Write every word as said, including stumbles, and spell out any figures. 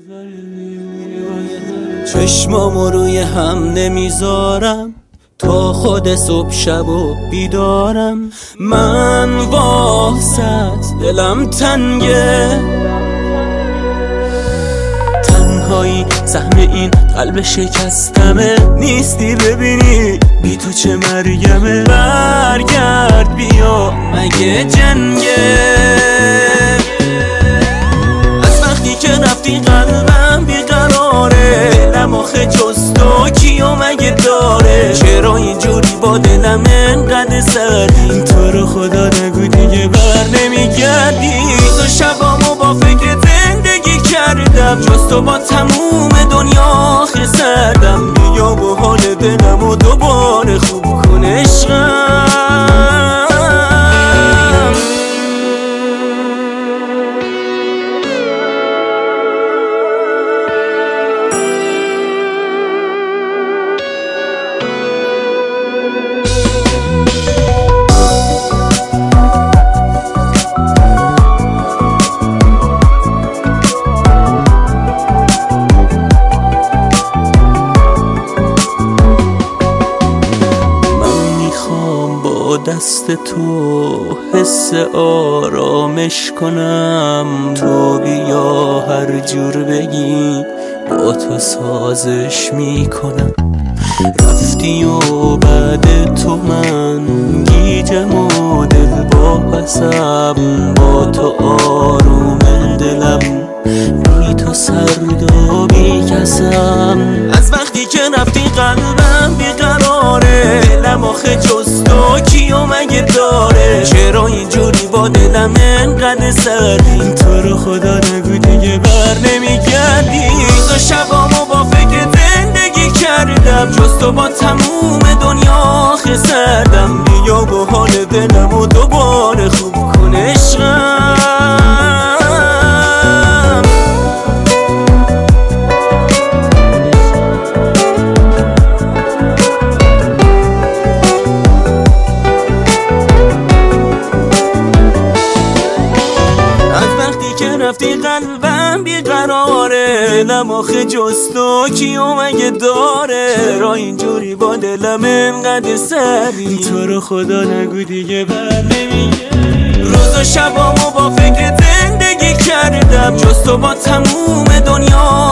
چشمامو روی هم نمیذارم تا خود صبح شب و بیدارم. من واسط دلم تنگه، تنهایی سهم این قلب شکستمه. نیستی ببینی بی تو چه مرگمه. برگرد بیا مگه جنگه. از وقتی که رفتی قلبم بیقراره. دلم آخه جز تو کیو مگه داره. چرا اینجوری با دلم انقدر سردی. تو رو خدا نگو دیگه بر نمیگردی. روز و شبامو با فکر زندگی کردم. جز تو با تموم دنیا خسردم. بیا با حال دلم و دوباره خوب کن عشقم. دست تو حس آرامش کنم. تو بیا هر جور بگی با تو سازش میکنم. رفتی و بعد تو من گیجم و دل با پسم. با تو آروم دلم بی تو سرد و بی کسم. از وقتی که رفتی قلبم بیقراره. دلم آخه جز تو کیو مگه داره. چرا اینجوری با دلم انقدر سردی. تو رو خدا نگو دیگه بر نمیگردی. روز و شبامو با فکر زندگی کردم. جز تو با تموم دنیا خسردم. بیا با حال دلم و دوباره خوب کن عشقم. رفتی قلبم بیقراره. دلم آخه جز تو کیو مگه داره. چرا اینجوری با دلم انقدر سردی. تو رو خدا نگو دیگه بر نمیگردی. روز و شبامو با فکر زندگی کردم. جز تو با تموم دنیا